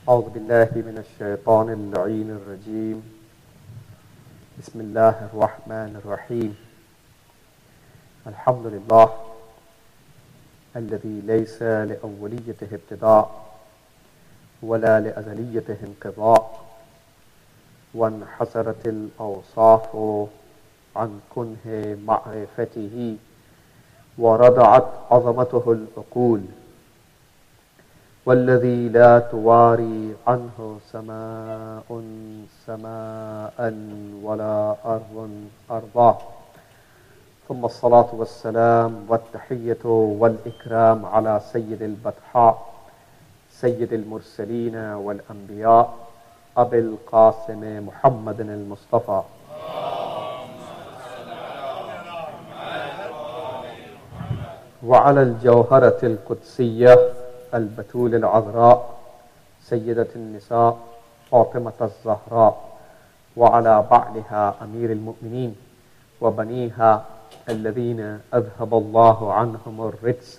أعوذ بالله من الشيطان اللعين الرجيم. بسم الله الرحمن الرحيم. الحمد لله الذي ليس لأوليته ابتداء ولا لأزليته انقضاء، وانحسرت الأوصاف عن كنه معرفته، ورضعت عظمته العقول، والذي لا تواري عنه سماء سماء ولا أرض أرضا. ثم الصلاة والسلام والتحية والإكرام على سيد البطحاء سيد المرسلين والأنبياء أبي القاسم محمد المصطفى. وعلى الجوهرة القدسية البتول العذراء سيدة النساء فاطمة الزهراء، وعلى بعلها أمير المؤمنين وبنيها الذين أذهب الله عنهم الرجس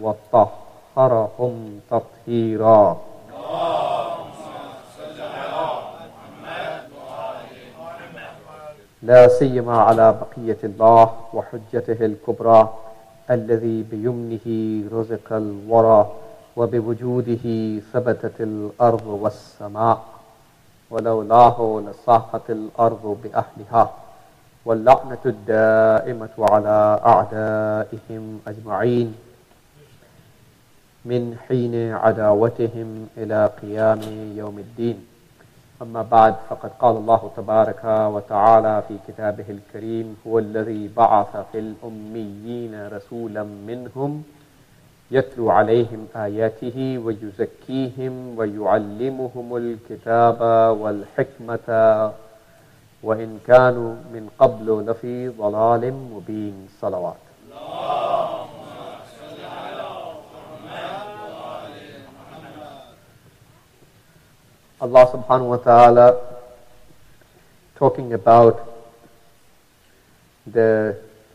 وطهرهم تطهيرا. لا سيما على بقية الله وحجته الكبرى الذي بيمنه رزق الورى، وبوجوده ثبتت الأرض والسماء، ولولاه لصاحت الأرض بأهلها. واللعنة الدائمة على أعدائهم أجمعين من حين عداوتهم إلى قيام يوم الدين. أما بعد، فقد قال الله تبارك وتعالى في كتابه الكريم: هو الذي بعث في الأميين رسولا منهم يتلو عليهم آياته ويزكيهم ويعلمهم الكتاب والحكمة وإن كانوا من قبل لفي ضلال مبين. صلوات. Allah subhanahu wa ta'ala talking about the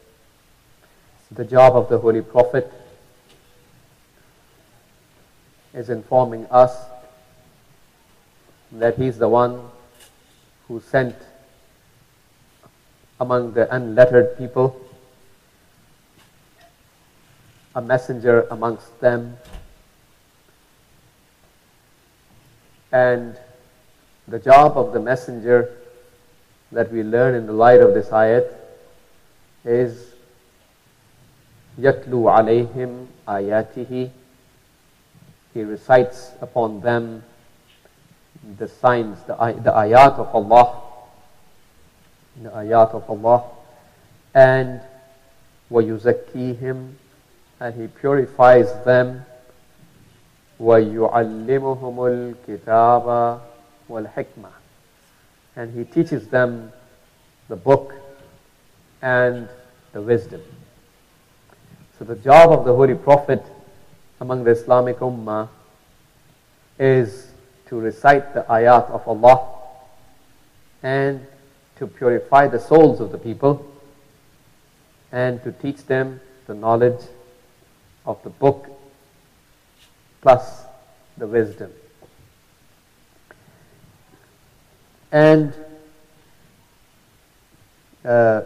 job of the Holy Prophet is informing us that he's the one who sent among the unlettered people a messenger amongst them, and the job of the messenger that we learn in the light of this ayat is yatlu alayhim ayatihi. He recites upon them the signs, the ayat of Allah, and وَيُزَكِّيهِمْ, and he purifies them, وَيُعَلِّمُهُمُ الْكِتَابَ وَالْحِكْمَةِ, and he teaches them the book and the wisdom. So the job of the Holy Prophet among the Islamic Ummah is to recite the ayat of Allah and to purify the souls of the people and to teach them the knowledge of the book plus the wisdom. And the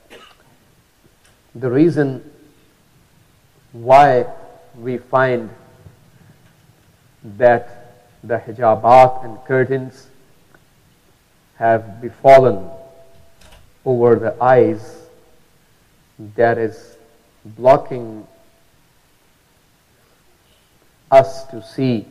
reason why we find that the hijabat and curtains have befallen over the eyes, that is blocking us to see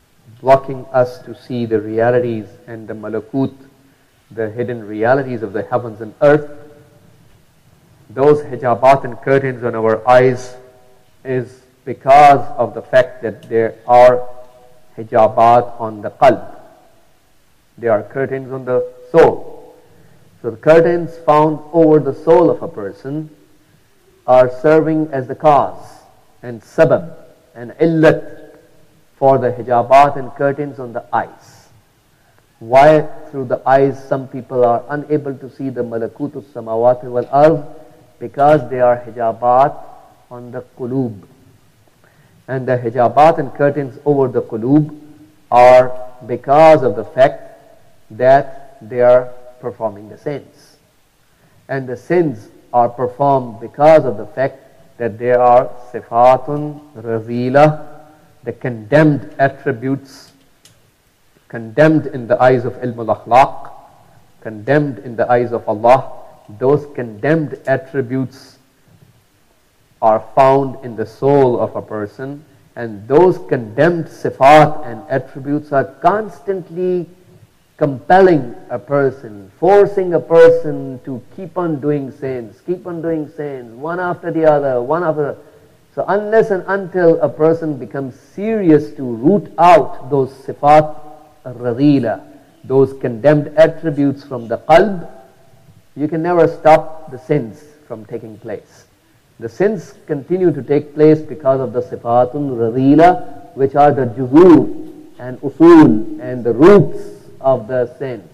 the realities and the malakut, the hidden realities of the heavens and earth. Those hijabat and curtains on our eyes is because of the fact that there are hijabat on the qalb. There are curtains on the soul. So the curtains found over the soul of a person are serving as the cause and sabab and illat for the hijabat and curtains on the eyes. Why through the eyes some people are unable to see the malakutus samawati wal ard? Because they are hijabat on the qulub. And the hijabat and curtains over the qulub are because of the fact that they are performing the sins. And the sins are performed because of the fact that they are sifatun razila, the condemned attributes, condemned in the eyes of ilm al-akhlaq, condemned in the eyes of Allah. Those condemned attributes are found in the soul of a person, and those condemned sifat and attributes are constantly compelling a person, forcing a person to keep on doing sins, one after the other, one after the. So unless and until a person becomes serious to root out those sifat radila, those condemned attributes from the qalb, you can never stop the sins from taking place. The sins continue to take place because of the sifatun radila, which are the juzur and usul and the roots of the sins.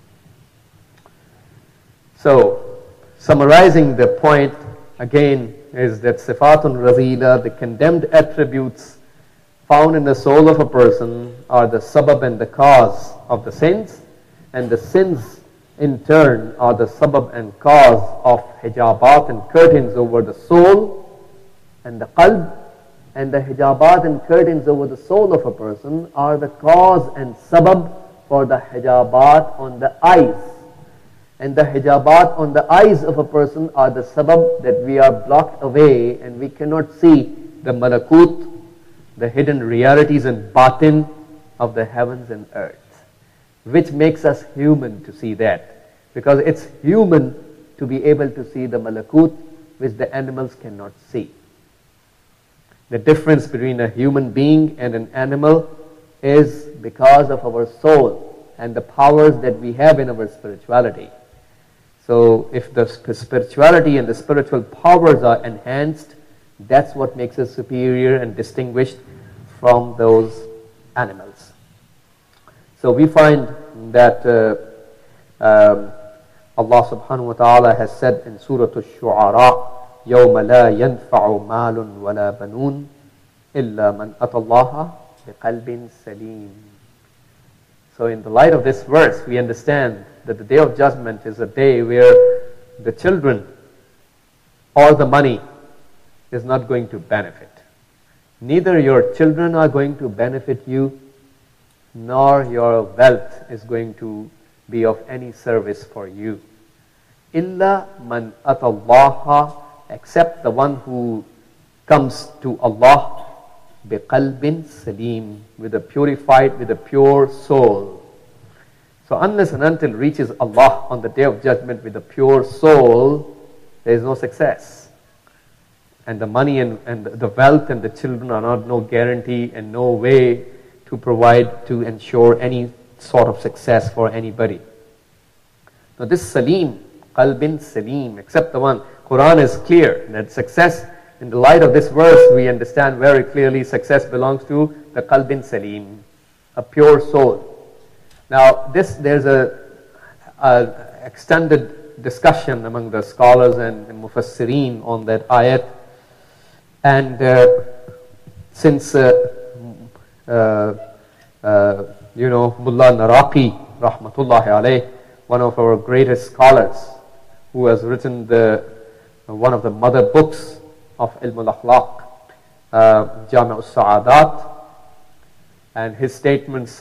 So, summarizing the point again is that sifatun razila, the condemned attributes found in the soul of a person, are the sabab and the cause of the sins, and the sins in turn are the sabab and cause of hijabat and curtains over the soul and the qalb, and the hijabat and curtains over the soul of a person are the cause and sabab for the hijabat on the eyes. And the hijabat on the eyes of a person are the sabab that we are blocked away and we cannot see the malakut, the hidden realities and batin of the heavens and earth, which makes us human to see that. Because it's human to be able to see the malakut which the animals cannot see. The difference between a human being and an animal is because of our soul and the powers that we have in our spirituality. So if the spirituality and the spiritual powers are enhanced, that's what makes us superior and distinguished from those animals. So we find that Allah subhanahu wa ta'ala has said in Surah Ash-Shu'ara, يَوْمَ لَا يَنْفَعُ مَالٌ وَلَا بَنُونَ إِلَّا مَنْ أَتَى اللَّهَ بِقَلْبٍ سَلِيمٍ. So in the light of this verse, we understand that the Day of Judgment is a day where the children or the money is not going to benefit. Neither your children are going to benefit you, nor your wealth is going to be of any service for you. Illa man atallaha, except the one who comes to Allah biqalbin salim, with a purified, with a pure soul. So unless and until reaches Allah on the Day of Judgment with a pure soul, there is no success. And the money and the wealth and the children are not no guarantee and no way to provide, to ensure any sort of success for anybody. Now this salim, qalbin salim, except the one, Quran is clear that success, in the light of this verse, we understand very clearly success belongs to the qalbin salim, a pure soul. Now there's a extended discussion among the scholars and mufassirin on that ayat. And since Mullah Naraqi, rahmatullahi alayh, one of our greatest scholars, who has written one of the mother books of Ilm al-Akhlaq, Jami' al-Sa'adat, and his statements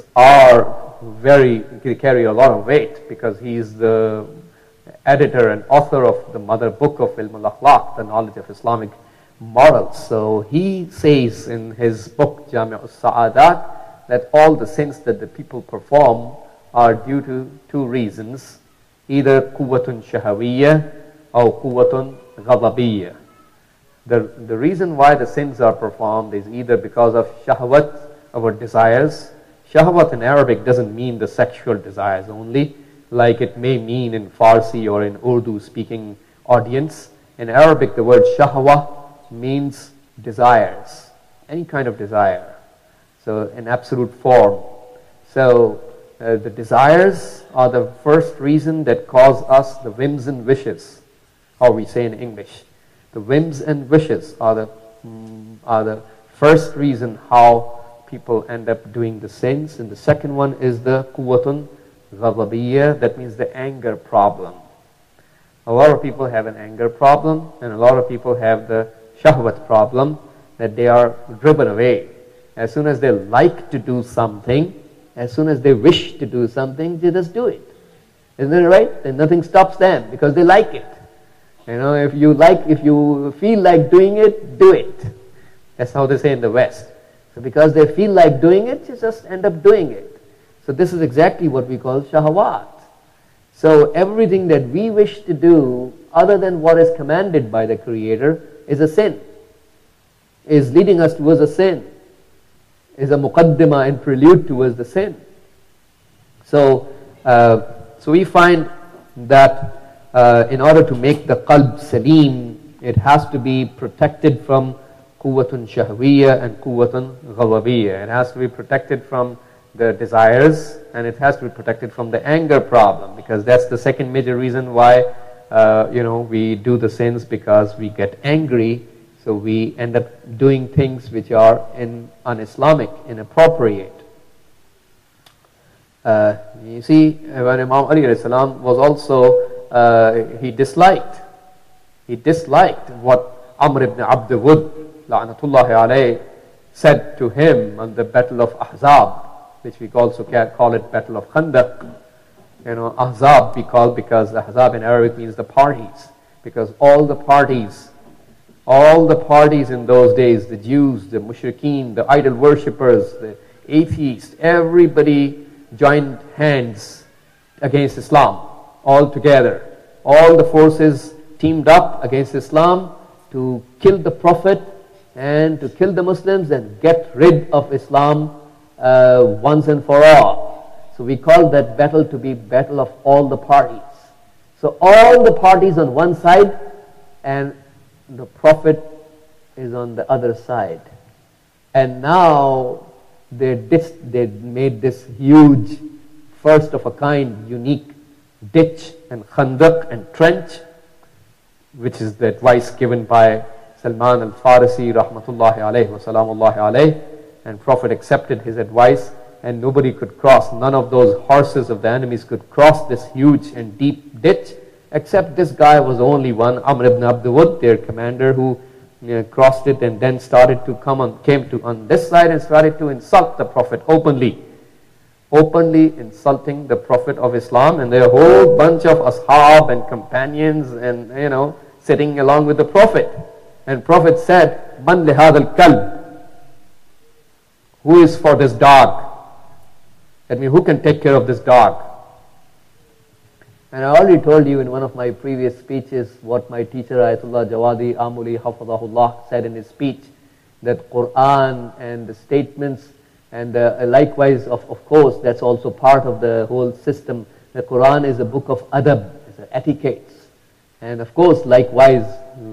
carry a lot of weight because he is the editor and author of the mother book of Ilm al-Akhlaq, the knowledge of Islamic morals. So he says in his book Jami' al-Sa'adat that all the sins that the people perform are due to two reasons, either quwwatun shahawiyya or quwwatun ghadabiyya. The reason why the sins are performed is either because of shahwat, our desires. Shahwat in Arabic doesn't mean the sexual desires only, like it may mean in Farsi or in Urdu speaking audience. In Arabic, the word shahwa means desires, any kind of desire, so in absolute form. So the desires are the first reason that cause us the whims and wishes, or we say in English, the whims and wishes are the first reason how people end up doing the sins. And the second one is the quwwatun ghadabiyya, that means the anger problem. A lot of people have an anger problem, and a lot of people have the shahwat problem, that they are driven away. As soon as they like to do something, as soon as they wish to do something, they just do it. Isn't it right? Then nothing stops them because they like it. If you feel like doing it, do it. That's how they say in the West. So because they feel like doing it, you just end up doing it. So this is exactly what we call shahawat. So everything that we wish to do other than what is commanded by the Creator is a sin, is leading us towards a sin, is a muqaddimah and prelude towards the sin. So we find that in order to make the qalb salim, it has to be protected from quwwatun shahwiyya and quwwatun ghadabiyya. It has to be protected from the desires, and it has to be protected from the anger problem, because that's the second major reason why we do the sins, because we get angry. So we end up doing things which are un-Islamic, inappropriate. You see, when Imam Ali alayhi salam was also, he disliked what Amr ibn Abd Wud, la'natullahi alayhi, said to him on the Battle of Ahzab, which we also call it Battle of Khandaq. Ahzab we call because Ahzab in Arabic means the parties, because all the parties in those days, the Jews, the mushrikeen, the idol worshippers, the atheists, everybody joined hands against Islam, all together. All the forces teamed up against Islam to kill the Prophet and to kill the Muslims and get rid of Islam once and for all. So we call that battle to be battle of all the parties. So all the parties on one side and the Prophet is on the other side. And now they made this huge, first of a kind, unique ditch and khandaq and trench, which is the advice given by Salman al-Farisi rahmatullahi alayhi wa salamullahi alayhi. And Prophet accepted his advice, and nobody could cross. None of those horses of the enemies could cross this huge and deep ditch, except this guy was the only one, Amr ibn Abd Wud, their commander, who crossed it and then came to on this side and started to insult the Prophet openly insulting the Prophet of Islam, and there are a whole bunch of ashab and companions and sitting along with the Prophet. And Prophet said, "Man li hadha al-kalb?" Who is for this dog? That means, who can take care of this dog? And I already told you in one of my previous speeches what my teacher Ayatollah Jawadi Amuli Hafadahullah said in his speech, that Quran and the statements and likewise, of course, that's also part of the whole system. The Quran is a book of adab, it's etiquettes. And of course, likewise,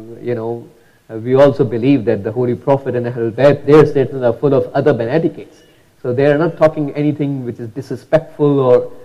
we also believe that the Holy Prophet and Ahlul Bayt, their statements are full of adab and etiquettes. So they are not talking anything which is disrespectful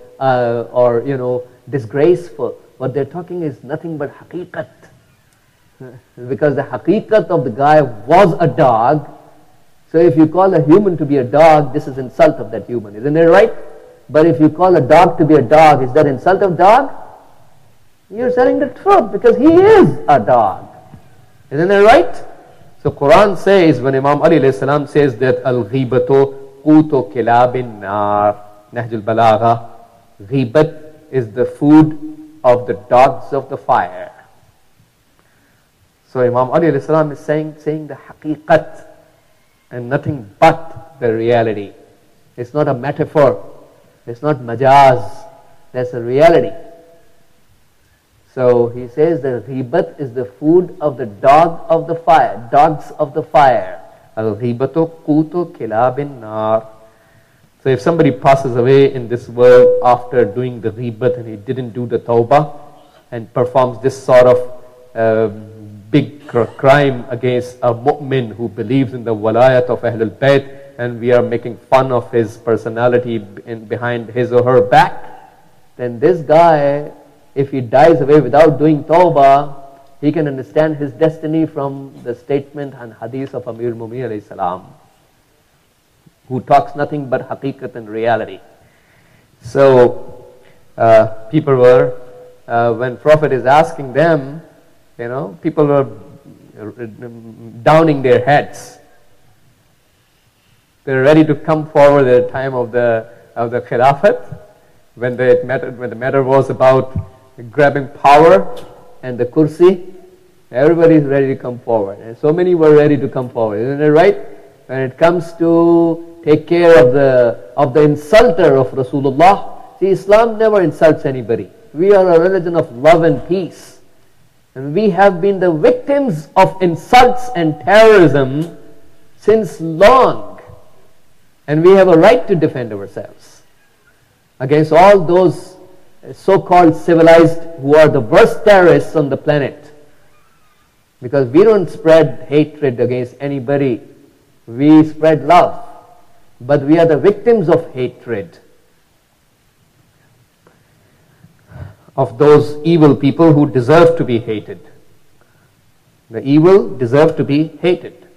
or disgraceful. What they're talking is nothing but haqiqat. Because the haqiqat of the guy was a dog. So if you call a human to be a dog, this is insult of that human. Isn't it right? But if you call a dog to be a dog, is that insult of dog? You're telling the truth because he is a dog. Isn't it right? So Quran says, when Imam Ali alayhi salam says that al-ghibatu qutu kilabin nar, Nahjul Balagha, ghibat is the food of the dogs of the fire. So Imam Ali alayhi salam is saying the haqiqat and nothing but the reality. It's not a metaphor. It's not majaz. That's a reality. So he says that ghibat is the food of the dog of the fire, dogs of the fire. Al-ghibatu qutu kilabin nar. So if somebody passes away in this world after doing the ghibat and he didn't do the tawbah and performs this sort of big crime against a mu'min who believes in the walayat of Ahlul Bayt, and we are making fun of his personality behind his or her back, then this guy, if he dies away without doing tawbah, he can understand his destiny from the statement and hadith of Amir al-Mu'minin alayhi salam. who talks nothing but haqiqat and reality. So people were, when Prophet is asking them, people were downing their heads. They're ready to come forward at the time of the Khilafat, when the matter was about grabbing power and the kursi. Everybody is ready to come forward, and so many were ready to come forward. Isn't it right? When it comes to take care of the insulter of Rasulullah, see, Islam never insults anybody. We are a religion of love and peace, and we have been the victims of insults and terrorism since long, and we have a right to defend ourselves against all those so-called civilized who are the worst terrorists on the planet. Because we don't spread hatred against anybody, we spread love, but we are the victims of hatred, of those evil people who deserve to be hated. The evil deserve to be hated.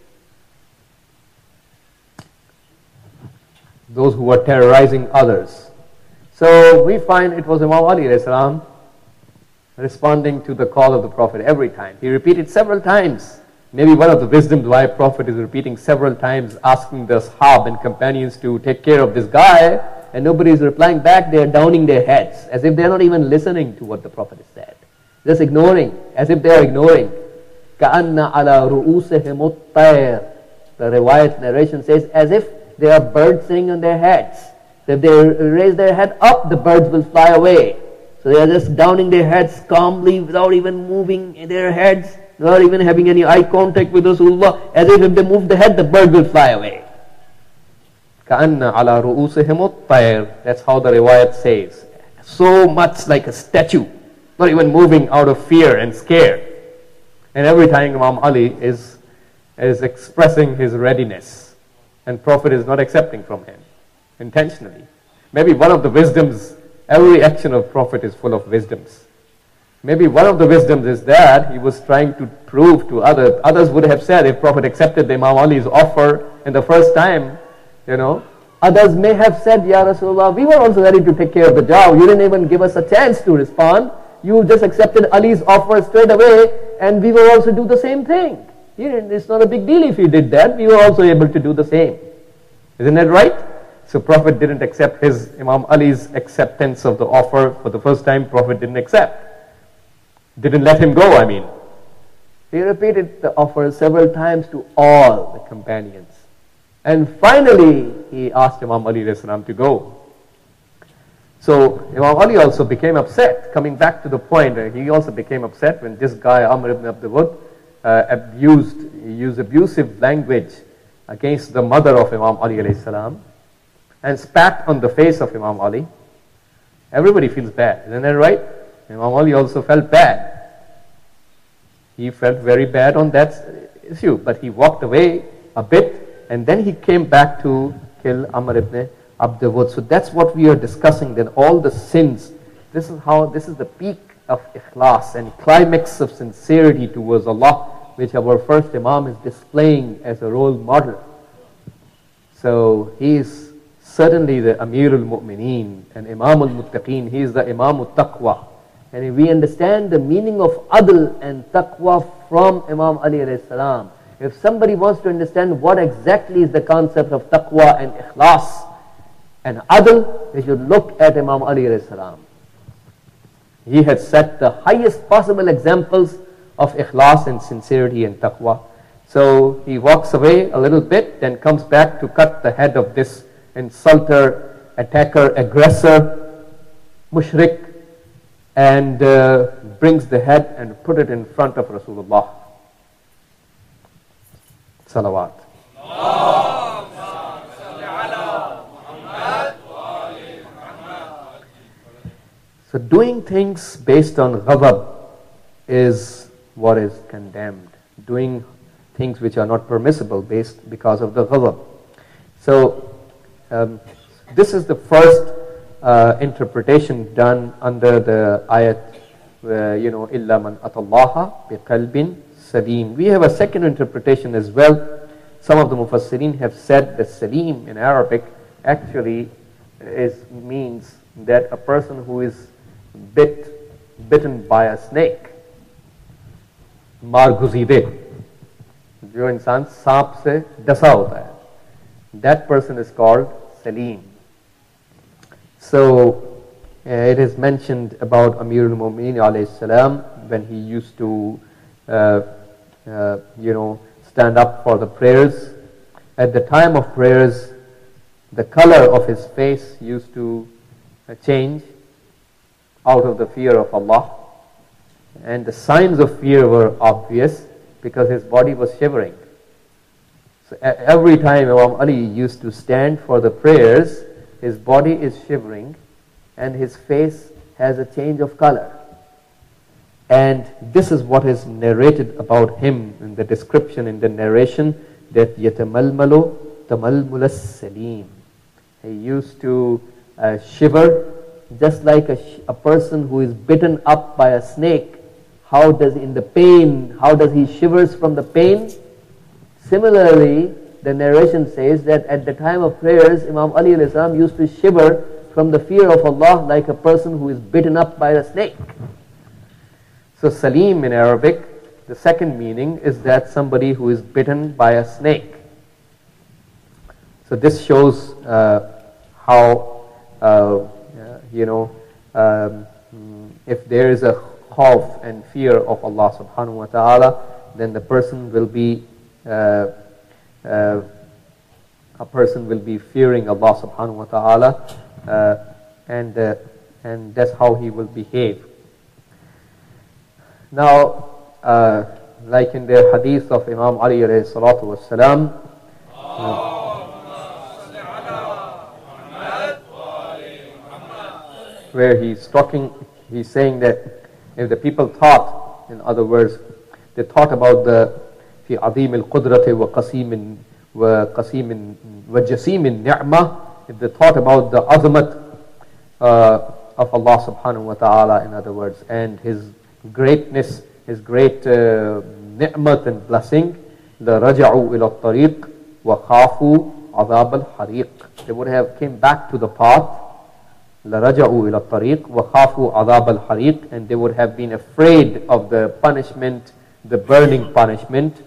Those who are terrorizing others. So we find it was Imam Ali alayhi salam responding to the call of the Prophet every time. He repeated several times. Maybe one of the wisdoms why Prophet is repeating several times, asking the Ashab and companions to take care of this guy, and nobody is replying back. They are downing their heads, as if they are not even listening to what the Prophet has said. Just ignoring, as if they are ignoring. كَأَنَّ عَلَى رُؤُوسِهِمُ الطَّيْرِ. The riwayat narration says, as if they are birds sitting on their heads. So if they raise their head up, the birds will fly away. So they are just downing their heads calmly without even moving their heads, without even having any eye contact with Rasulullah, as if they move the head, the bird will fly away. كَأَنَّ عَلَى رُؤُوسِهِمُ الطَّيْرِ. That's how the riwayat says. So much like a statue, not even moving out of fear and scare. And every time Imam Ali is expressing his readiness, and Prophet is not accepting from him intentionally. Maybe one of the wisdoms, every action of Prophet is full of wisdoms. Maybe one of the wisdoms is that he was trying to prove to others. Others would have said, if Prophet accepted the Imam Ali's offer in the first time, others may have said, Ya Rasulullah, we were also ready to take care of the job. You didn't even give us a chance to respond. You just accepted Ali's offer straight away, and we will also do the same thing. It's not a big deal if you did that. We were also able to do the same. Isn't that right? So Prophet didn't accept Imam Ali's acceptance of the offer for the first time. Prophet didn't accept. Didn't let him go, I mean. He repeated the offer several times to all the companions. And finally, he asked Imam Ali to go. So Imam Ali also became upset. Coming back to the point, he also became upset when this guy, Amr ibn Abd used abusive language against the mother of Imam Ali alayhi salam, and spat on the face of Imam Ali. Everybody feels bad, isn't that right? Imam Ali also felt bad. He felt very bad on that issue, but he walked away a bit, and then he came back to kill Amr ibn Abd Wud. So that's what we are discussing then, all the sins. This is the peak of ikhlas and climax of sincerity towards Allah, which our first Imam is displaying as a role model. So he is certainly the Amir al-Mu'mineen and Imam al-Muttaqeen. He is the Imam al-Taqwa. And if we understand the meaning of adl and taqwa from Imam Ali alayhi salam, if somebody wants to understand what exactly is the concept of taqwa and ikhlas and adl, they should look at Imam Ali alayhi salam. He had set the highest possible examples of ikhlas and sincerity and taqwa. So he walks away a little bit, then comes back to cut the head of this insulter, attacker, aggressor, mushrik, and brings the head and put it in front of Rasulullah. Salawat. So doing things based on ghadab is what is condemned. Doing things which are not permissible because of the ghadab. So this is the first interpretation done under the ayat, إِلَّا مَنْ أَتَى اللَّهَ بِقَلْبٍ سَلِيمٍ. We have a second interpretation as well, some of the Mufassirin have said that Salim in Arabic actually means that a person who is bitten by a snake, मार घुसीदे, जो इंसान सांप से डसा होता है, that person is called Salim. So it is mentioned about Amirul Mu'mineen alayhi salam when he used to stand up for the prayers. At the time of prayers, the color of his face used to change out of the fear of Allah, and the signs of fear were obvious because his body was shivering. So every time Imam Ali used to stand for the prayers, his body is shivering and his face has a change of color. And this is what is narrated about him in the description, in the narration, that يَتَمَلْمَلُ تَمَلْمُلَ السَّلِيمِ. He used to shiver just like a person who is bitten up by a snake. How does he shivers from the pain? Similarly, the narration says that at the time of prayers, Imam Ali alayhi salam used to shiver from the fear of Allah like a person who is bitten up by a snake. So Salim in Arabic, the second meaning is that somebody who is bitten by a snake. So this shows how, if there is a khawf and fear of Allah subhanahu wa ta'ala, then the person will be fearing Allah subhanahu wa ta'ala, and that's how he will behave. Now, like in the hadith of Imam Ali alayhi salatu wassalam, where he's saying that if the people thought, in other words, they thought about the في عظيم القدرة وقسيم وجسيم النعمة, if they thought about the azamat of Allah subhanahu wa ta'ala, in other words, and His greatness, His great ni'mat and blessing, لَرَجَعُوا إِلَى الطَّرِيقِ وَخَافُوا عَذَابَ الْحَرِيقِ. They would have came back to the path, لَرَجَعُوا إِلَى الطَّرِيقِ وَخَافُوا عَذَابَ الْحَرِيقِ, and they would have been afraid of the punishment, the burning punishment.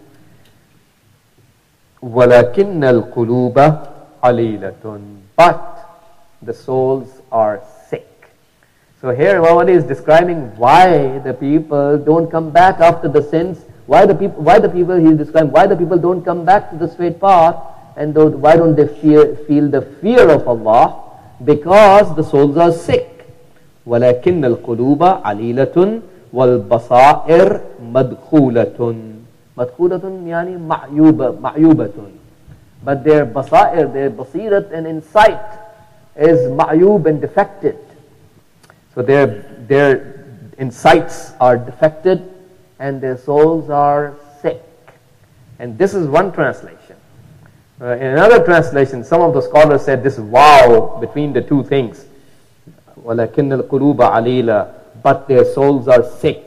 وَلَكِنَّ الْقُلُوبَ عَلِيلَةٌ, but the souls are sick. So here Imam Ali is describing why the people don't come back after the sins, why the people he is describing, why the people don't come back to the straight path, and why don't they feel the fear of Allah, because the souls are sick. وَلَكِنَّ الْقُلُوبَ عَلِيلَةٌ وَالْبَصَائِرْ مَدْخُولَةٌ. Madkhulatun yani ma'yubatun. But their basair, their basirat and insight is ma'yub and defected. So their insights are defected and their souls are sick. And this is one translation. In another translation, some of the scholars said this wow between the two things. وَلَكِنَّ الْقُلُوبَ عَلِيلَةٌ, but their souls are sick.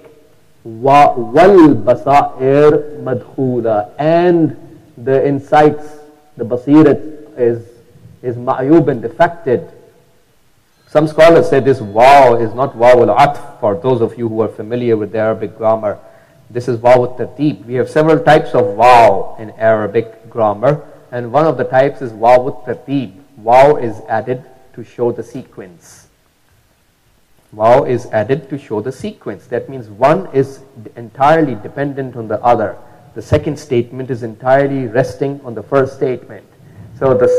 وَالْبَصَائِرْ مَدْخُولَةٌ, and the insights, the basirat is ma'yub and defected. Some scholars say this waw is not waw al-atf. For those of you who are familiar with the Arabic grammar, this is waw al-tartib. We have several types of waw in Arabic grammar, and one of the types is waw al-tartib. Waw is added to show the sequence. Waw is added to show the sequence. That means one is entirely dependent on the other. The second statement is entirely resting on the first statement. So the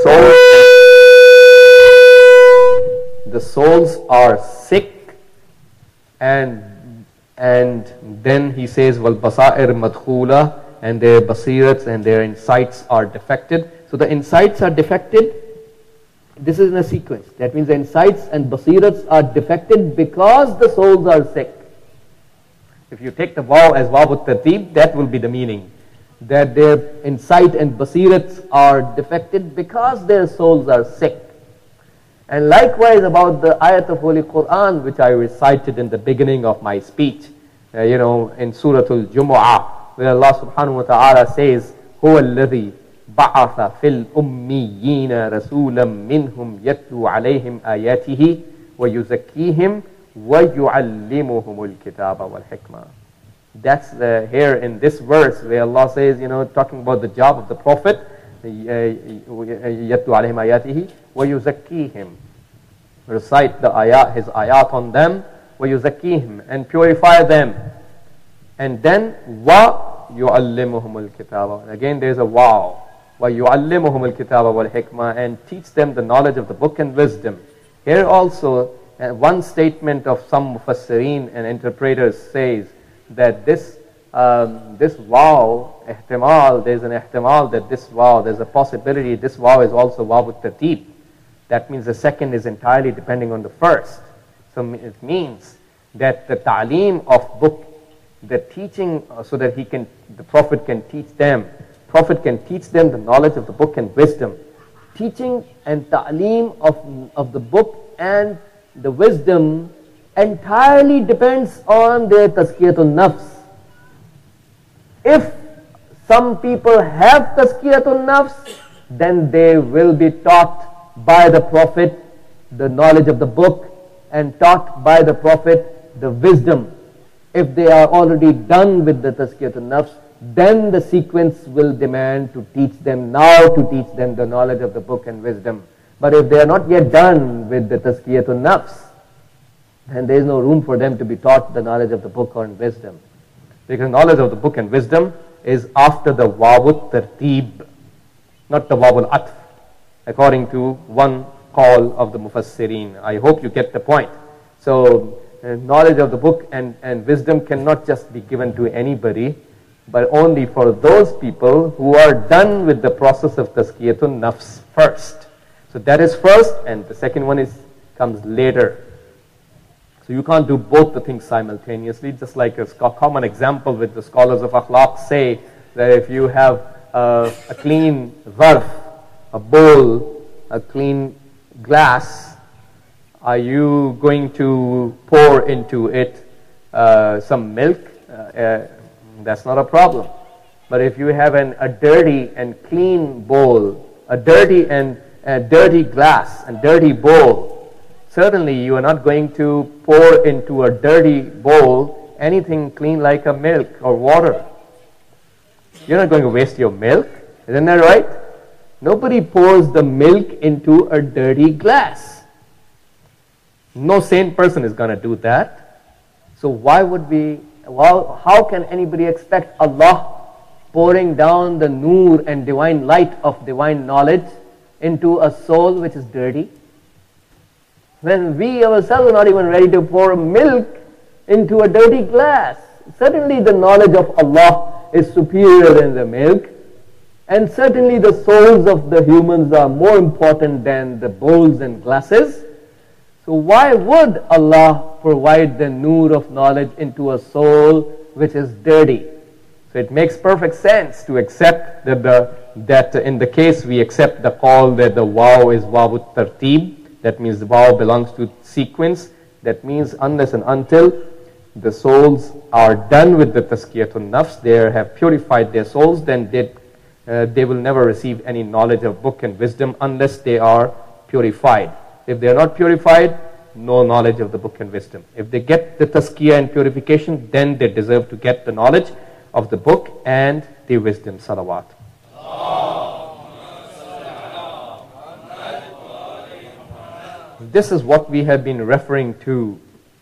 souls are sick, and then he says, wal basair madkhula, and their basirats and their insights are defected. So the insights are defected. This is in a sequence. That means the insights and basirats are defected because the souls are sick. If you take the waw as waw al-tartib, that will be the meaning. That their insight and basirats are defected because their souls are sick. And likewise about the ayat of Holy Quran, which I recited in the beginning of my speech, in Surah Al-Jumu'ah, where Allah subhanahu wa ta'ala says, هُوَ الَّذِي بعث في الأميين رسولا منهم يتلو عليهم آياته ويزكيهم وَيُعَلِّمُهُمُ الْكِتَابَ وَالْحِكْمَةِ. That's here in this verse where Allah says, talking about the job of the Prophet, يَتْلُو عَلَيْهِمْ آيَاتِهِ وَيُزَكِّيهِمْ. Recite his ayat on them, وَيُزَكِّيهِمْ, and purify them. And then, وَيُعَلِّمُهُمُ الْكِتَابَ. Again there's a wow. وَيُعَلِّمُهُمُ الْكِتَابَ وَالْحِكْمَةِ, and teach them the knowledge of the book and wisdom. Here also, one statement of some mufassirin and interpreters says that this wow, ihtimal, there's an ihtimal that this wow, there's a possibility this wow is also wow tartib. That means the second is entirely depending on the first. So it means that the ta'aleem of book, the teaching, so that the Prophet can teach them the knowledge of the book and wisdom. Teaching and ta'aleem of the book and the wisdom entirely depends on their tazkiyatun nafs. If some people have tazkiyatun nafs, then they will be taught by the Prophet the knowledge of the book and taught by the Prophet the wisdom. If they are already done with the tazkiyatun nafs, then the sequence will demand to teach them the knowledge of the book and wisdom. But if they are not yet done with the tazkiyatun nafs, then there is no room for them to be taught the knowledge of the book and wisdom. Because knowledge of the book and wisdom is after the wawut tartib, not the wawul atf, according to one call of the mufassirin. I hope you get the point. So knowledge of the book and wisdom cannot just be given to anybody, but only for those people who are done with the process of tazkiyatun nafs first. So that is first, and the second one comes later. So you can't do both the things simultaneously. Just like a common example with the scholars of akhlaq say that if you have a clean zarf, a bowl, a clean glass, are you going to pour into it some milk? That's not a problem. But if you have a dirty and clean bowl, a dirty glass and dirty bowl, certainly you are not going to pour into a dirty bowl anything clean like a milk or water. You're not going to waste your milk, isn't that right? Nobody pours the milk into a dirty glass. No sane person is going to do that. So how can anybody expect Allah pouring down the nur and divine light of divine knowledge into a soul which is dirty, when we ourselves are not even ready to pour milk into a dirty glass? Certainly the knowledge of Allah is superior than the milk, and certainly the souls of the humans are more important than the bowls and glasses. So why would Allah provide the nur of knowledge into a soul which is dirty? So it makes perfect sense to accept that in the case we accept the call that the waw is wawut tartib. That means the waw belongs to sequence. That means unless and until the souls are done with the tazkiyatun nafs, they have purified their souls, then they will never receive any knowledge of book and wisdom unless they are purified. If they are not purified, no knowledge of the book and wisdom. If they get the tazkiyah and purification, then they deserve to get the knowledge of the book and the wisdom. Salawat. This is what we have been referring to.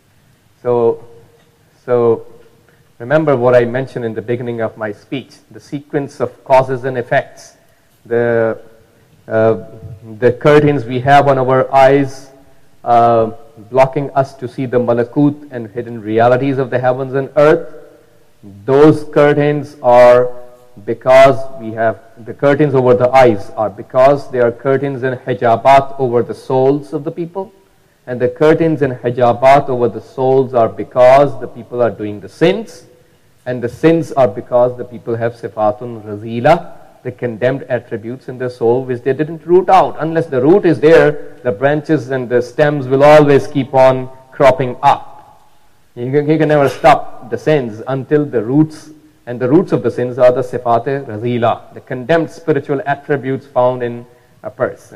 So remember what I mentioned in the beginning of my speech, the sequence of causes and effects, the curtains we have on our eyes blocking us to see the malakut and hidden realities of the heavens and earth. Those curtains are because we have the curtains over the eyes are because they are curtains and hijabat over the souls of the people, and the curtains and hijabat over the souls are because the people are doing the sins, and the sins are because the people have sifatun razila, the condemned attributes in their soul which they didn't root out. Unless the root is there, the branches and the stems will always keep on cropping up. You can never stop the sins until the roots And the roots of the sins are the sifat razila, the condemned spiritual attributes found in a person.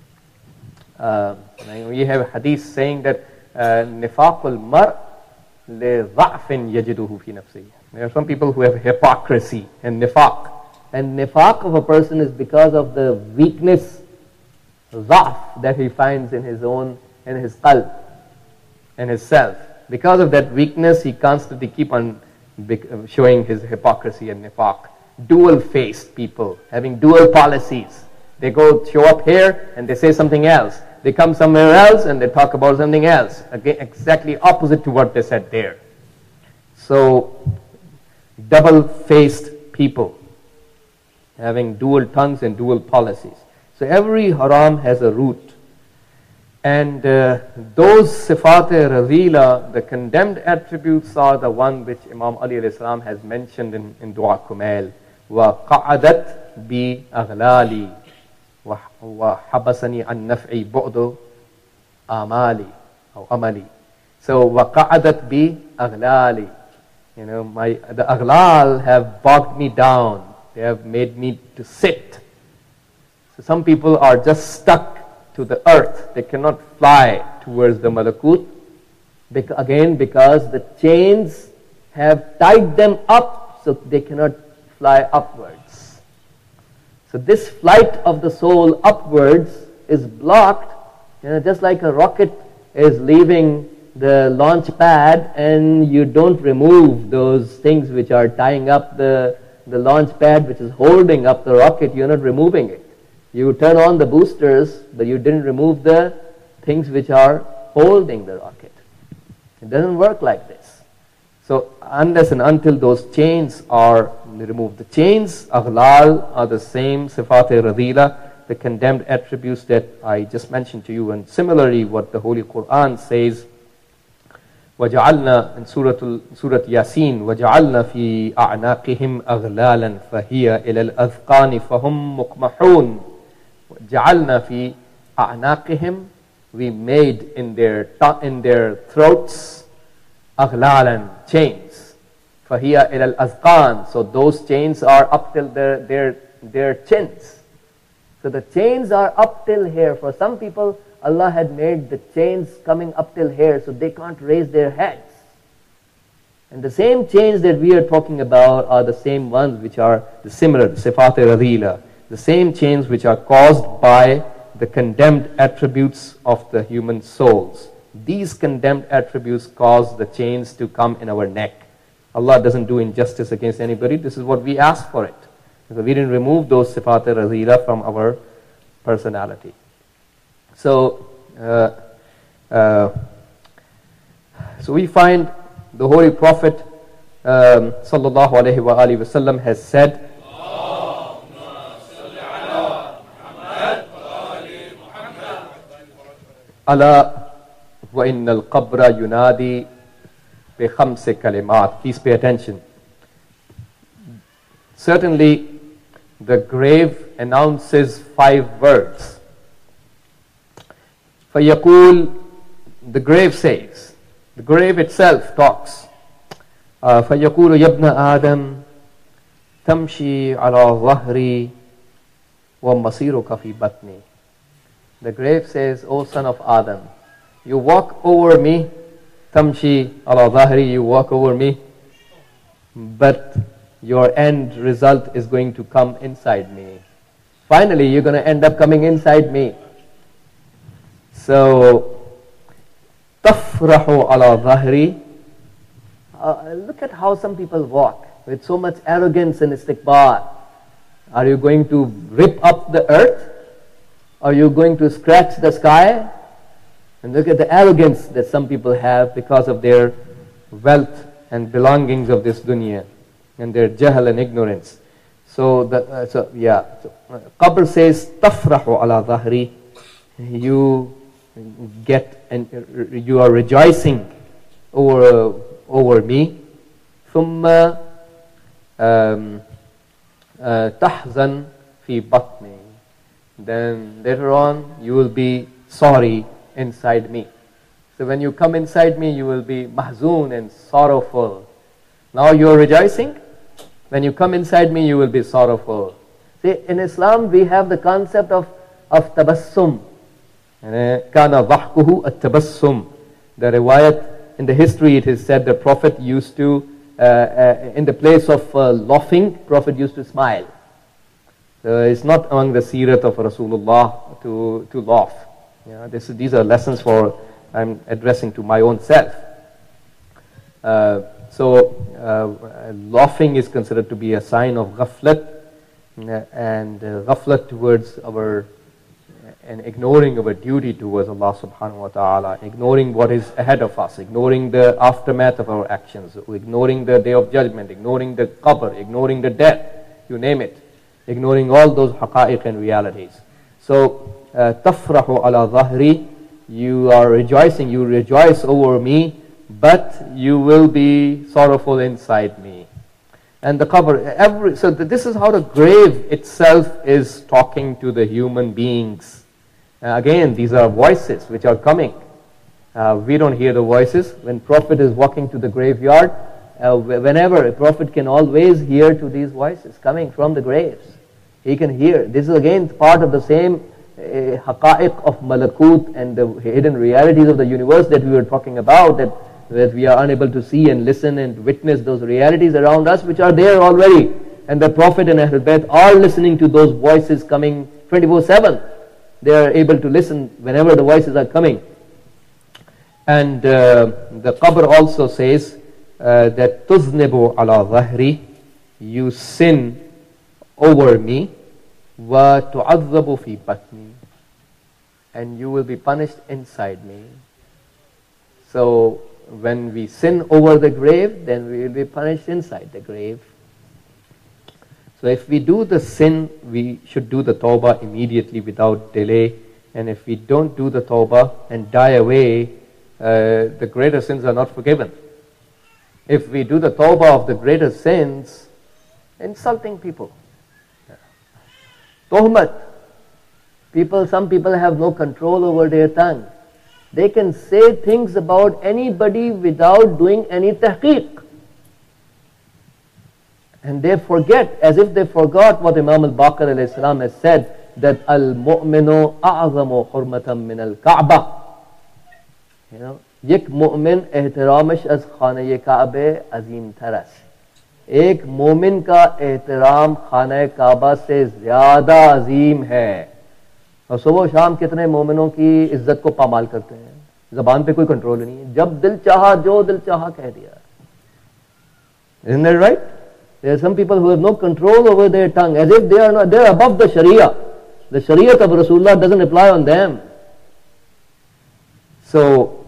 We have a hadith saying that nifaqul mar li dha'fin yajiduhu fi nafsihi. There are some people who have hypocrisy and nifaq. And nifaq of a person is because of the weakness, dha'f, that he finds in his own, in his qalb, in his self. Because of that weakness, he constantly keep on showing his hypocrisy and nifaq. Dual-faced people, having dual policies. They go show up here and they say something else. They come somewhere else and they talk about something else. Again, exactly opposite to what they said there. So, double-faced people, having dual tongues and dual policies. So every haram has a root. And those sifat razila, the condemned attributes, are the one which Imam Ali alayhi salam has mentioned in Dua Kumail. وَقَعَدَتْ بِي أَغْلَالِي وَحَبَسَنِي عَنْ نَفْعِي بُعْدُ آمَالِي or amali. So وَقَعَدَتْ بِي أَغْلَالِي. You know, the aghlal have bogged me down. They have made me to sit. So some people are just stuck to the earth. They cannot fly towards the malakut. Again, because the chains have tied them up, so they cannot fly upwards. So this flight of the soul upwards is blocked, just like a rocket is leaving the launch pad and you don't remove those things which are tying up the launch pad which is holding up the rocket. You're not removing it. You turn on the boosters, but you didn't remove the things which are holding the rocket. It doesn't work like this. So unless and until those chains are removed. The chains, aghlal, are the same sifat radila, the condemned attributes that I just mentioned to you. And similarly, what the Holy Quran says, وَجَعَلْنَا in Surah Yasin, وَجَعَلْنَا فِي أَعْنَاقِهِمْ أَغْلَالًا فَهِيَ إِلَى الْأَذْقَانِ فَهُمْ مُقْمَحُونَ. جَعَلْنَا فِي أَعْنَاقِهِمْ, we made in their throats أَغْلَالًا, chains. فَهِيَ إِلَى الْأَذْقَانِ, so those chains are up till their chins. So the chains are up till here. For some people, Allah had made the chains coming up till here, so they can't raise their heads. And the same chains that we are talking about are the same ones which are the similar, sifat radila, the same chains which are caused by the condemned attributes of the human souls. These condemned attributes cause the chains to come in our neck. Allah doesn't do injustice against anybody. This is what we ask for it. Because we didn't remove those sifat razila from our personality. So, so we find the Holy Prophet sallallahu alaihi wasallam has said, "Ala wa innal qabra yunadi bi khamsi kalimat." Please pay attention. Certainly, the grave announces 5 words. فَيَقُول, the grave says, the grave itself talks. فَيَقُولُ يَبْنَ آدَمْ تَمْشِي عَلَى ظَهْرِي وَمَصِيرُكَ فِي بَطْنِي. The grave says, O son of Adam, you walk over me, تَمْشِي عَلَى ظَهْرِي, you walk over me, but your end result is going to come inside me. Finally, you're going to end up coming inside me. So, تَفْرَحُ عَلَى ظَهْرِي. Look at how some people walk with so much arrogance and istikbar. Are you going to rip up the earth? Are you going to scratch the sky? And look at the arrogance that some people have because of their wealth and belongings of this dunya and their jahl and ignorance. So, Qabr says, تَفْرَحُ عَلَى ظَهْرِي. You get and you are rejoicing over me. ثُمَّ تَحْزَنْ فِي بَطْنِي. Then later on you will be sorry inside me. So when you come inside me, you will be mahzoon and sorrowful. Now you are rejoicing, When you come inside me, you will be sorrowful. See, in Islam, we have the concept of tabassum. Kana dhahkuhu at-tabassum. The riwayat, in the history, it is said the Prophet used to, in the place of laughing, Prophet used to smile. It's not among the seerat of Rasulullah to laugh. These are lessons for I'm addressing to my own self. Laughing is considered to be a sign of ghaflat, and ghaflat towards our, and ignoring our duty towards Allah subhanahu wa ta'ala, ignoring what is ahead of us, ignoring the aftermath of our actions, ignoring the day of judgment, ignoring the qabr, ignoring the death, you name it, ignoring all those haqa'iq and realities. So, tafrahu ala dhahri, you are rejoicing, you rejoice over me, but you will be sorrowful inside me. And the qabr, so this is how the grave itself is talking to the human beings. Again, these are voices which are coming. We don't hear the voices. When Prophet is walking to the graveyard, whenever a Prophet can always hear to these voices coming from the graves. He can hear. This is again part of the same haqa'iq of malakut and the hidden realities of the universe that we were talking about, that we are unable to see and listen and witness those realities around us which are there already. And the Prophet and Ahlul Bayt are listening to those voices coming 24/7. They are able to listen whenever the voices are coming. And the qabr also says that tuznibu ala dhahri, you sin over me, wa tu'adhabu fi batni, and you will be punished inside me. So when we sin over the grave, then we will be punished inside the grave. So if we do the sin, we should do the tawbah immediately without delay. And if we don't do the tawbah and die away, the greater sins are not forgiven. If we do the tawbah of the greater sins, insulting people, tuhmat, some people have no control over their tongue. They can say things about anybody without doing any tahqiq. And they forget, as if they forgot what Imam al-Baqir alayhi salam has said, that al-mu'minu a'zamu hurmatan min al-Ka'bah. Yek mu'min ehtiramish az khana-e Ka'bah azim taras. Ek mu'min ka ehtiram khana-e Ka'bah se zyada azim hai. और सुबह शाम कितने मोमिनों की इज्जत को पामाल करते हैं, जबान पे कोई कंट्रोल नहीं है, जब दिल चाहा जो दिल चाहा कह दिया. Isn't that right? There are some people who have no control over their tongue, as if they are above the Sharia. The Sharia of Rasulullah doesn't apply on them. So,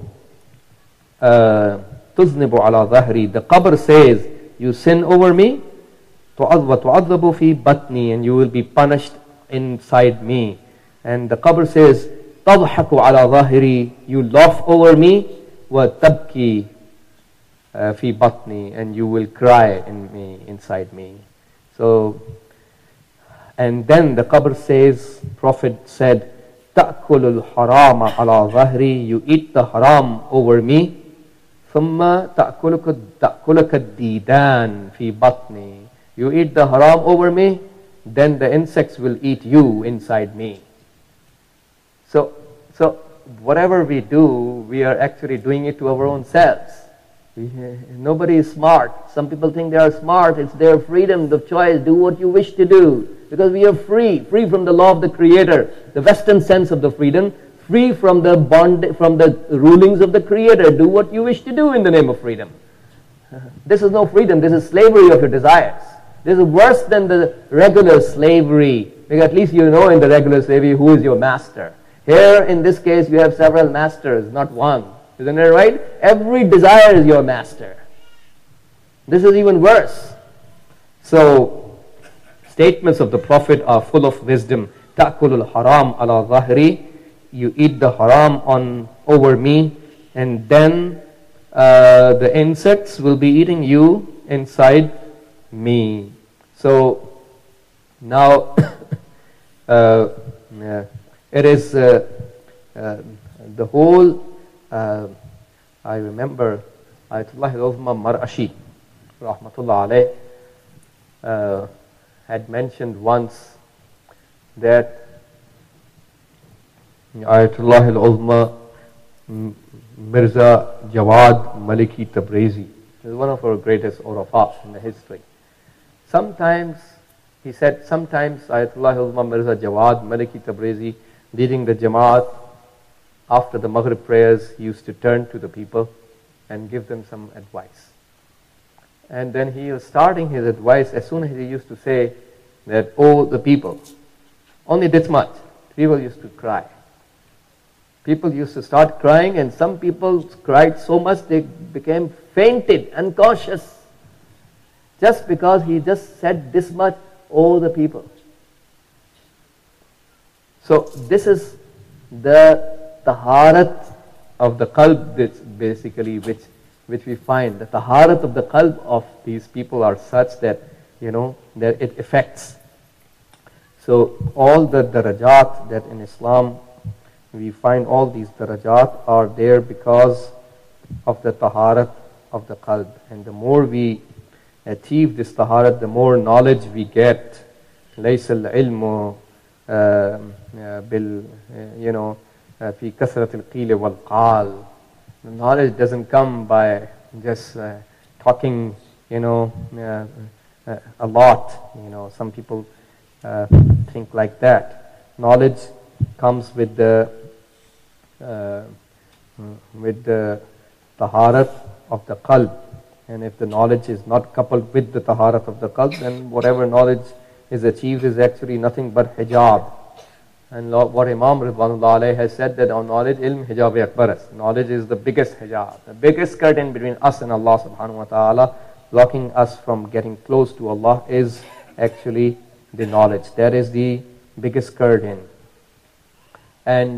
tuznibu ala dhahri, the qabr says, you sin over me, tu'adhabu fi batni, and you will be punished inside me. And the qabr says, tadhaku ala dhahiri, you laugh over me, wa tabki fi batni, and you will cry in me, inside me. So, and then the qabr says, Prophet said, ta'kulul harama ala dhahri, you eat the haram over me, thumma ta'kulaka didan fi batni, you eat the haram over me, then the insects will eat you inside me. So whatever we do, we are actually doing it to our own selves. Nobody is smart. Some people think they are smart. It's their freedom of choice. Do what you wish to do. Because we are free from the law of the Creator, the Western sense of the freedom, free from the rulings of the Creator. Do what you wish to do in the name of freedom. This is no freedom. This is slavery of your desires. This is worse than the regular slavery. Because at least you know in the regular slavery who is your master. Here, in this case, you have several masters, not one. Isn't it right? Every desire is your master. This is even worse. So, statements of the Prophet are full of wisdom. Ta'kulul haram ala dhahri, you eat the haram over me, and then the insects will be eating you inside me. So, now, it is the whole, I remember Ayatollah Al-Uzma Mar'ashi, rahmatullah alayh, had mentioned once that Ayatollah al-Uzma Mirza Jawad Maliki Tabrizi is one of our greatest urafa in the history. Sometimes, he said, sometimes Ayatollah al-Uzma Mirza Jawad Maliki Tabrizi, leading the Jamaat after the Maghrib prayers, he used to turn to the people and give them some advice. And then he was starting his advice as soon as he used to say that, oh, the people, only this much, people used to cry. People used to start crying, and some people cried so much they became fainted, unconscious, just because he just said this much, oh, the people. So this is the taharat of the qalb, basically, which we find. The taharat of the qalb of these people are such that, that it affects. So all the darajat that in Islam we find, all these darajat are there because of the taharat of the qalb. And the more we achieve this taharat, the more knowledge we get. ليس العلم في كثرة القيل والقال. The knowledge doesn't come by just talking, a lot. Some people think like that. Knowledge comes with the taharat of the qalb. And if the knowledge is not coupled with the taharat of the qalb, then whatever knowledge is achieved is actually nothing but hijab. And what Imam Ridwanullah alayhi has said, that on knowledge, ilm hijab akbaras. Knowledge is the biggest hijab, the biggest curtain between us and Allah subhanahu wa ta'ala, blocking us from getting close to Allah, is actually the knowledge. That is the biggest curtain. And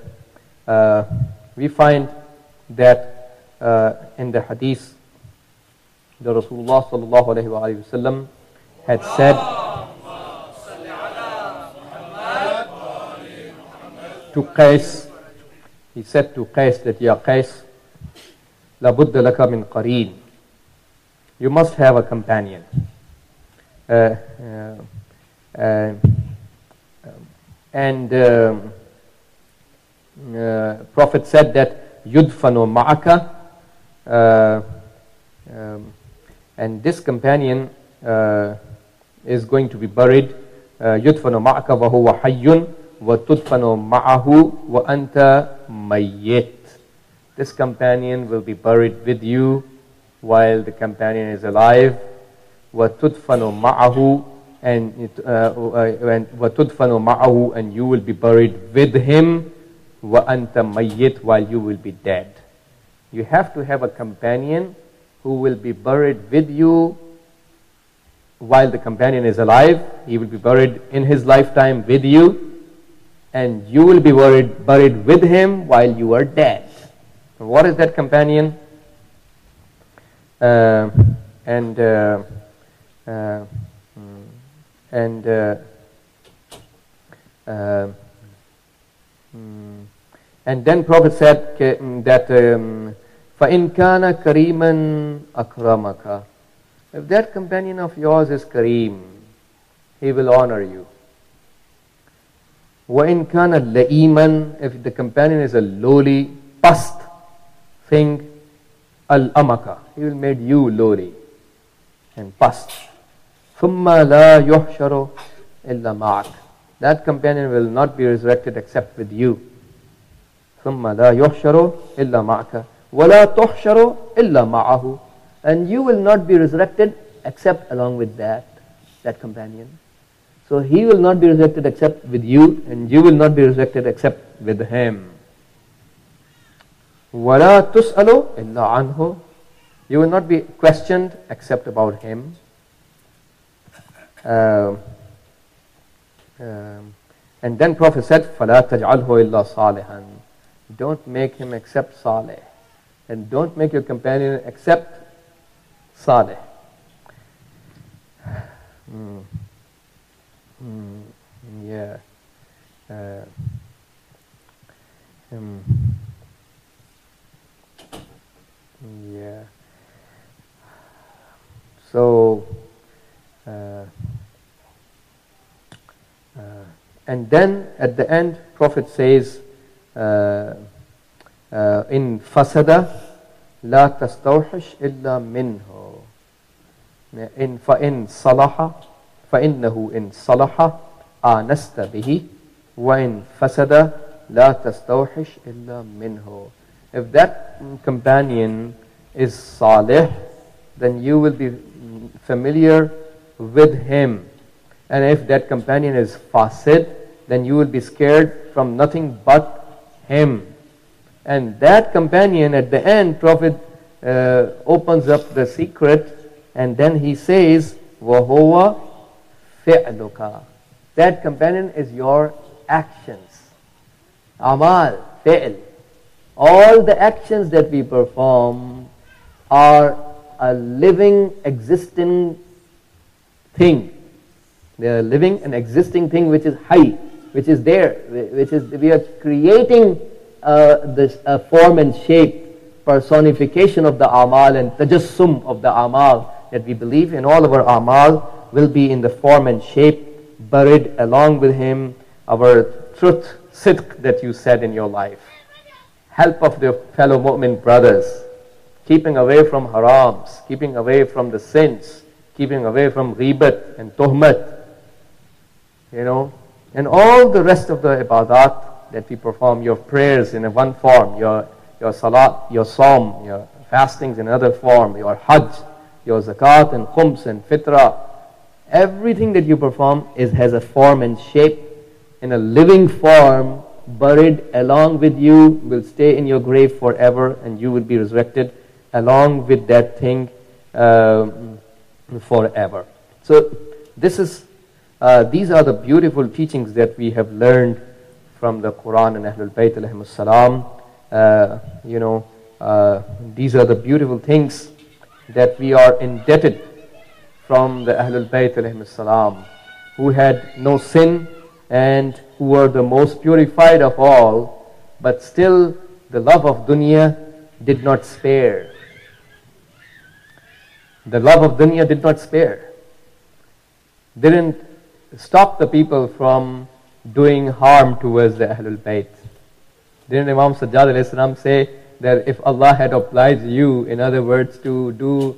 we find that in the hadith, the Rasulullah sallallahu alayhi wa sallam had said to Qais, he said to Qais that, Ya Qais, la budda laka min qareen. You must have a companion. Prophet said that yudfanu ma'aka, and this companion is going to be buried. Yudfanu ma'aka wa huwa hayyun wa tudfanu ma'ahu wa anta mayyit. This companion will be buried with you while the companion is alive. Wa tudfanu ma'ahu, and wa tudfanu ma'ahu, and you will be buried with him. Wa anta mayyit, while you will be dead. You have to have a companion who will be buried with you while the companion is alive. He will be buried in his lifetime with you, and you will be buried with him while you are dead. What is that companion? And then Prophet said that فَإِنْ كَانَ كَرِيمًا أَكْرَمَكَ. If that companion of yours is Kareem, he will honor you. وَإِنْ كَانَ لَئِيمًا. If the companion is a lowly, past thing, al-amaka, he will make you lowly and past. ثُمَّ لَا يُحْشَرُ إِلَّا مَعَكَ. That companion will not be resurrected except with you. ثُمَّ لَا يُحْشَرُ إِلَّا مَعَكَ وَلَا تُحْشَرُ إِلَّا مَعَهُ. And you will not be resurrected except along with that companion. So he will not be resurrected except with you, and you will not be resurrected except with him. وَلَا تُسْأَلُ إِلَّا عَنْهُ. You will not be questioned except about him. And then Prophet said, فَلَا تَجْعَلْهُ إِلَّا صَالِحًا. Don't make him except Salih. And don't make your companion except Salih. Yeah. Yeah. So, And then at the end, Prophet says, in fasada la tastawhish illa minhu. فإن صلح فإنه إن صلح آنست به وإن فسد لا تستوحش إلا منه. If that companion is salih, then you will be familiar with him. And if that companion is fasid, then you will be scared from nothing but him. And that companion, at the end, Prophet opens up the secret, and then he says, وَهُوَ فِعْلُكَ. That companion is your actions. Amal, fi'l. All the actions that we perform are a living, existing thing. They are living and existing thing which is high, which is there, which is, we are creating this form and shape, personification of the amal and tajassum of the amal that we believe in. All of our amal will be in the form and shape, buried along with him. Our truth, sidq that you said in your life, help of the fellow mu'min brothers, keeping away from harams, keeping away from the sins, keeping away from ghibat and tuhmat, and all the rest of the ibadat that we perform, your prayers in a one form, your salat, your psalm, your fastings in another form, your hajj, your zakat and khums and fitrah, everything that you perform has a form and shape, in a living form, buried along with you, will stay in your grave forever, and you will be resurrected along with that thing forever. So these are the beautiful teachings that we have learned from the Quran and Ahlul Bayt alayhimus salam. These are the beautiful things that we are indebted from the Ahlul Bayt alayhimus salam, who had no sin and who were the most purified of all, but still the love of dunya did not spare. The love of dunya did not spare. Didn't stop the people from doing harm towards the Ahlul Bayt. Didn't Imam Sajjad alayhi salam say that if Allah had obliged you, in other words, to do,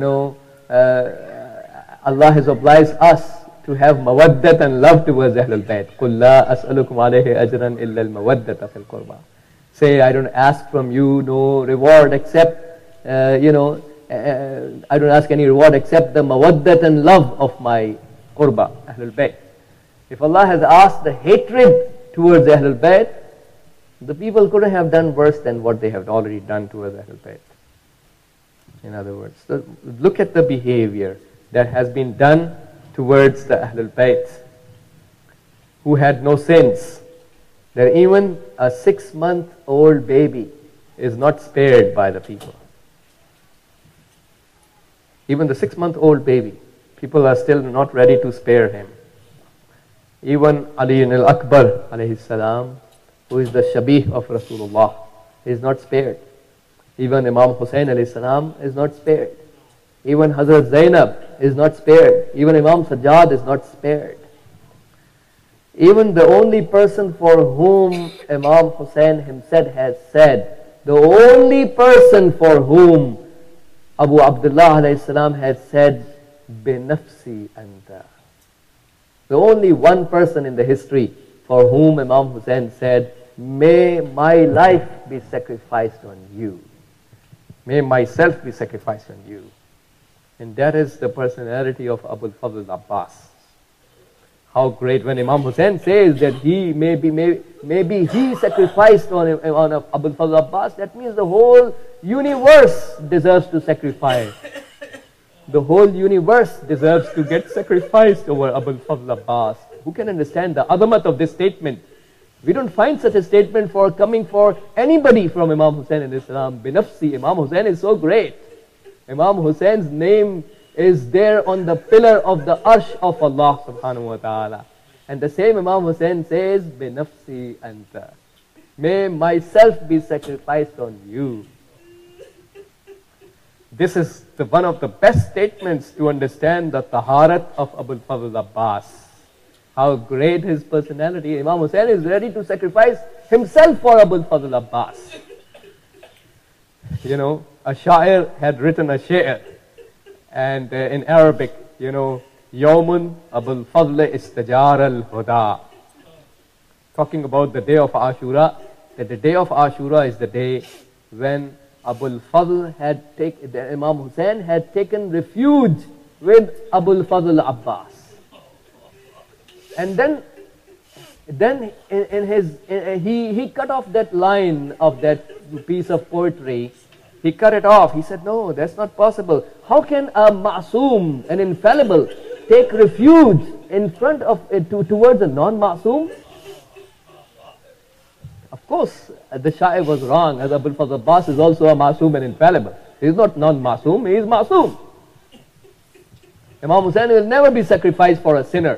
Allah has obliged us to have mawaddat and love towards Ahlul Bayt. قُلْ لَا أَسْأَلُكُمْ عَلَيْهِ أَجْرًا إِلَّا الْمَوَدَّةَ فِي الْقُرْبَى. Say, I don't ask from you no reward except, I don't ask any reward except the mawaddat and love of my qurba, Ahlul Bayt. If Allah has asked the hatred towards Ahlul Bayt, the people couldn't have done worse than what they have already done towards Ahlul Bayt. In other words, so look at the behavior that has been done towards the Ahlul Bayt, who had no sins. That even a 6-month-old baby is not spared by the people. Even the 6-month-old baby, people are still not ready to spare him. Even Ali al-Akbar alayhi salam, who is the Shabih of Rasulullah, is not spared. Even Imam Hussain alayhi salam is not spared. Even Hazrat Zainab is not spared. Even Imam Sajjad is not spared. Even the only person for whom Imam Hussain himself has said, the only person for whom Abu Abdullah alayhi salam has said, بِنَفْسِي أَنْتَ. The only one person in the history for whom Imam Hussain said, may my life be sacrificed on you. May myself be sacrificed on you. And that is the personality of Abu al-Fadl Abbas. How great when Imam Hussain says that he maybe he sacrificed on Abu al-Fadl Abbas, that means the whole universe deserves to sacrifice. The whole universe deserves to get sacrificed over Abu al-Fadl Abbas. Who can understand the azamat of this statement? We don't find such a statement coming for anybody from Imam Hussain in Islam. Binafsi, Imam Hussain is so great. Imam Hussain's name is there on the pillar of the arsh of Allah subhanahu wa ta'ala. And the same Imam Hussain says, Binafsi anta. May myself be sacrificed on you. This is one of the best statements to understand the taharat of Abu al-Fadl Abbas. How great his personality. Imam Hussain is ready to sacrifice himself for Abul Fadl Abbas. You know, a Sha'ir had written a Sha'ir, and in Arabic, you know, Yawmun Abul Fadl Istajar al-Huda. Talking about the day of Ashura, that the day of Ashura is the day when Abul Fadl had taken, Imam Hussain had taken refuge with Abul Fadl Abbas. And then he cut off that line of that piece of poetry. He cut it off. He said, no, that's not possible. How can a ma'soom, an infallible, take refuge in front of towards a non-ma'soom? Of course, the Sha'ir was wrong, as Abul Fadl Abbas is also a ma'soom and infallible. He is not non-ma'soom, he is ma'soom. Imam Hussain will never be sacrificed for a sinner.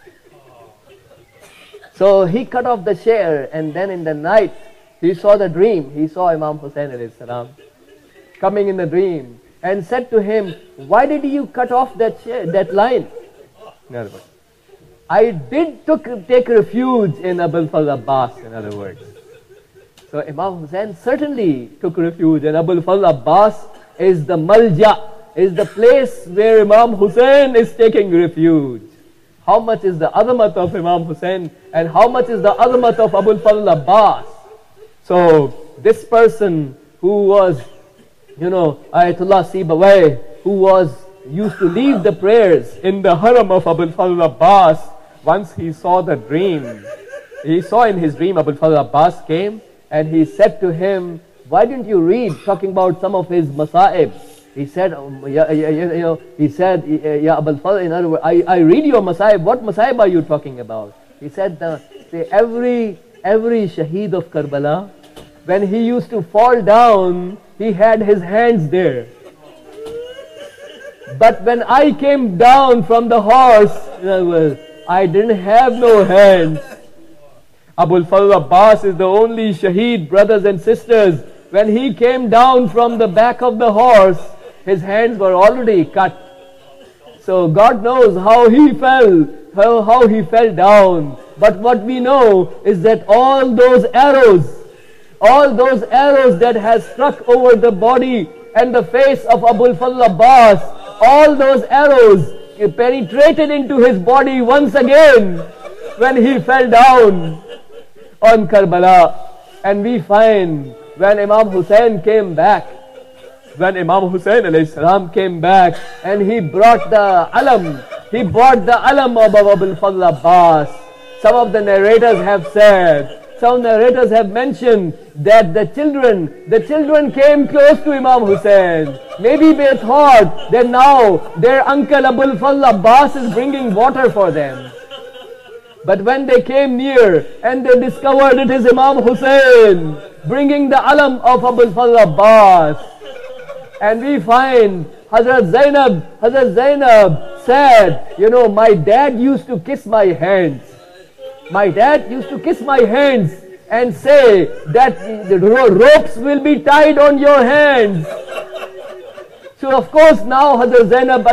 So he cut off the share, and then in the night, he saw the dream. He saw Imam Hussain alayhi salam coming in the dream and said to him, why did you cut off that line? In other words, I did take refuge in Abul Fadl Abbas, in other words. So Imam Hussain certainly took refuge, and Abul Fadl Abbas is the malja, is the place where Imam Hussain is taking refuge. How much is the azamat of Imam Hussain, and how much is the azamat of Abul Fadl Abbas? So this person who was, you know, Ayatollah Sibawayh, who used to lead the prayers in the haram of Abul Fadl Abbas, once he saw the dream, he saw in his dream Abul Fadl Abbas came, and he said to him, why didn't you read, talking about some of his masa'ib? He said, Ya Abul Fadl, in other words, I read your masa'ib. What masa'ib are you talking about? He said, every shaheed of Karbala, when he used to fall down, he had his hands there. But when I came down from the horse, in other words, I didn't have no hands. Abul Fadl Abbas is the only shaheed, brothers and sisters. When he came down from the back of the horse, his hands were already cut. So God knows how he fell, how he fell down. But what we know is that all those arrows that has struck over the body and the face of Abul Fadl Abbas, all those arrows penetrated into his body once again when he fell down on Karbala. And we find when Imam Hussain came back, when Imam Hussain alayhi salam came back, and he brought the alam of Abul Fadl Abbas. Some of the narrators have said, some narrators have mentioned that the children came close to Imam Hussain. Maybe they thought that now their uncle Abul Fadl Abbas is bringing water for them. But when they came near and they discovered it is Imam Hussain bringing the alam of Abul Fadl Abbas, and we find Hazrat Zainab said, you know, my dad used to kiss my hands. My dad used to kiss my hands and say that the ropes will be tied on your hands. So of course now Hazrat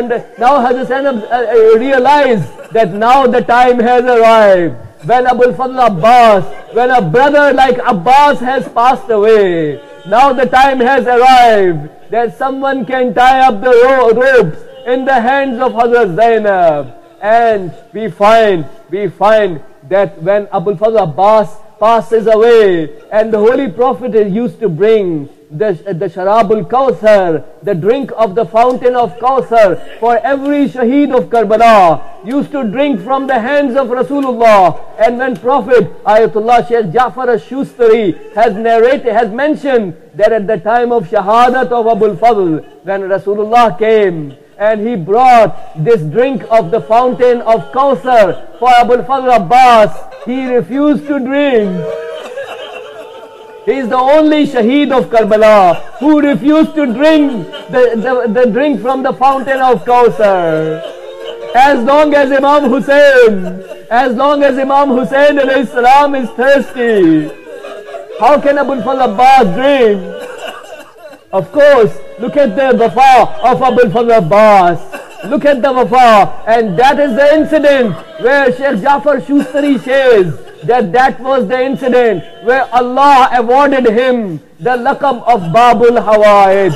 Zainab realized that now the time has arrived. When Abul Fadl Abbas, when a brother like Abbas has passed away, now the time has arrived that someone can tie up the ropes in the hands of Hazrat Zainab. And we find that when Abul Fadl Abbas passes away, and the Holy Prophet used to bring the Sharabul Kawthar, the drink of the fountain of Kawthar, for every Shaheed of Karbala, used to drink from the hands of Rasulullah. And when Prophet Ayatollah Shaykh Ja'far al-Shustari has mentioned that at the time of Shahadat of Abul Fadl, when Rasulullah came and he brought this drink of the fountain of Kawthar for Abul Fadl Abbas, he refused to drink. He is the only Shaheed of Karbala who refused to drink the drink from the fountain of Kawthar. As long as Imam Hussain alayhi salam is thirsty, how can Abul Fadl Abbas drink? Of course, look at the wafa of Abul Fadl Abbas. Look at the wafa. And that is the incident where Sheikh Jafar Shustari says that was the incident where Allah awarded him the laqab of Babul Hawaij.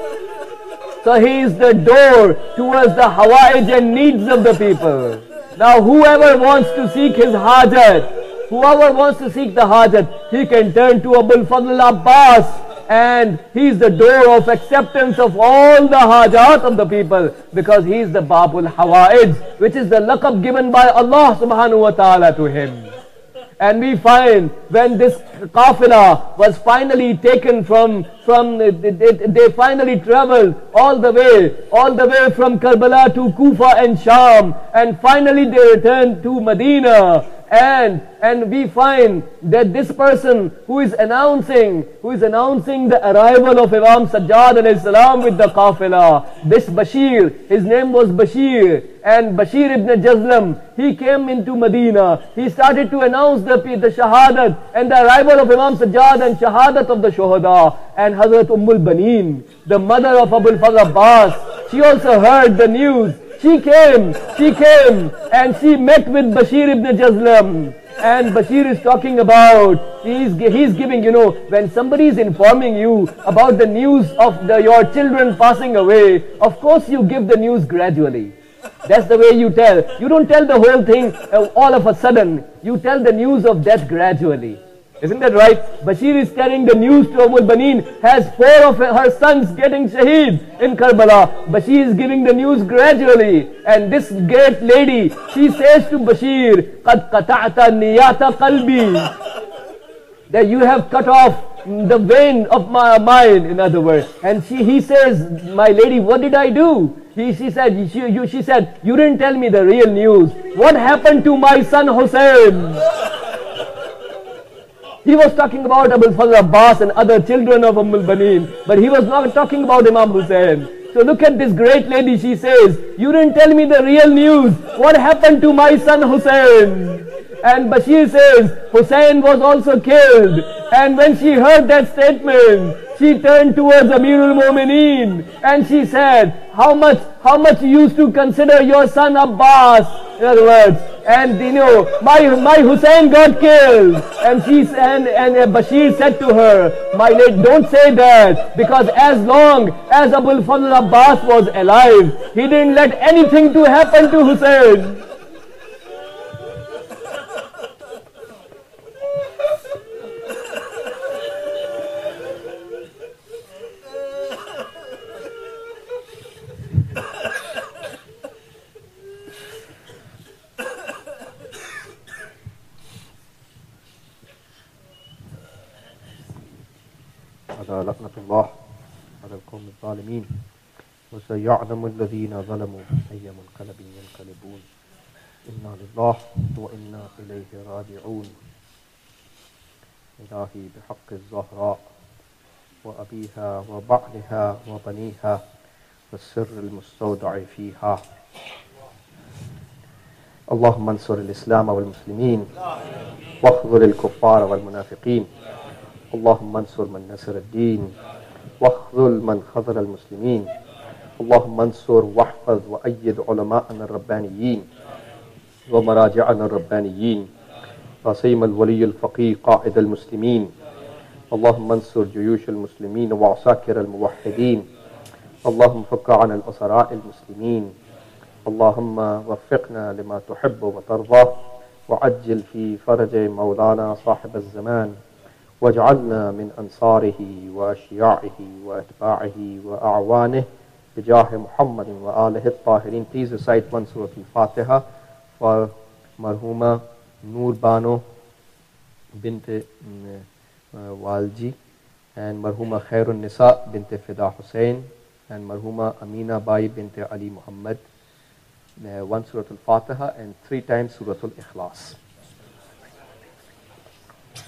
So he is the door towards the hawaij and needs of the people. Now whoever wants to seek his hajat, whoever wants to seek the hajat, he can turn to Abul Fadl Abbas, and he is the door of acceptance of all the hajat of the people, because he is the Babul Hawaij, which is the laqab given by Allah subhanahu wa ta'ala to him. And we find when this qafila was finally taken they finally traveled all the way from Karbala to Kufa and Sham, and finally they returned to Medina. And we find that this person who is announcing the arrival of Imam Sajjad alayhi salam with the qafila, this Bashir, his name was Bashir, and Bashir ibn Jazlam, he came into Medina. He started to announce the shahadat and the arrival of Imam Sajjad and shahadat of the shuhada. And Hazrat Ummul Baneen, the mother of Abul Fadl Abbas, she also heard the news. She came and she met with Bashir ibn Jazlam. And Bashir is talking about, he's giving, when somebody is informing you about the news of your children passing away, of course you give the news gradually. That's the way you tell. You don't tell the whole thing all of a sudden. You tell the news of death gradually. Isn't that right? Bashir is telling the news to Ummul Baneen, has 4 of her sons getting shaheed in Karbala. Bashir is giving the news gradually. And this great lady, she says to Bashir, قَدْ قَطَعْتَ نِيَّةَ قَلْبِي, that you have cut off the vein of my mind, in other words. And he says, my lady, what did I do? She said, you didn't tell me the real news. What happened to my son Hussein? He was talking about Abul Fadl Abbas and other children of Ummul Baneen, but he was not talking about Imam Hussein. So look at this great lady, she says, you didn't tell me the real news. What happened to my son Hussein? And Bashir says, Hussein was also killed. And when she heard that statement, she turned towards Amirul Mu'mineen and she said, how much you used to consider your son Abbas? In other words, and my Hussein got killed. And Bashir said to her, my lady, don't say that, because as long as Abul Fadl Abbas was alive, he didn't let anything to happen to Hussein. لعنة الله على القوم الظالمين وسيعلم الذين ظلموا أي منقلب ينقلبون إنا لله وإنا إليه راجعون إلهي بحق الزهراء وأبيها وبعلها وبنيها والسر المستودع فيها اللهم انصر الإسلام والمسلمين واخذل الكفار والمنافقين اللهم انصر من نصر الدين واخذل من خذل المسلمين اللهم انصر واحفظ وأيد علماءنا الربانيين ومراجعنا الربانيين وسيم الولي الفقيه قائد المسلمين اللهم انصر جيوش المسلمين وعساكر الموحدين اللهم فك عن الأسراء المسلمين اللهم وفقنا لما تحب وترضى وعجل في فرج مولانا صاحب الزمان واجعلنا من أنصاره وأشياعه وأتباعه وأعوانه بجاه محمد وآله الطاهرين. Please recite one Surah Al-Fatiha for Marhuma Noor Bano bint Walji and Marhuma Khairun Nisa bint Fida Hussain and Marhuma Amina Bai bint Ali Muhammad. One Surah Al-Fatiha and 3 times Surah Al-Ikhlas.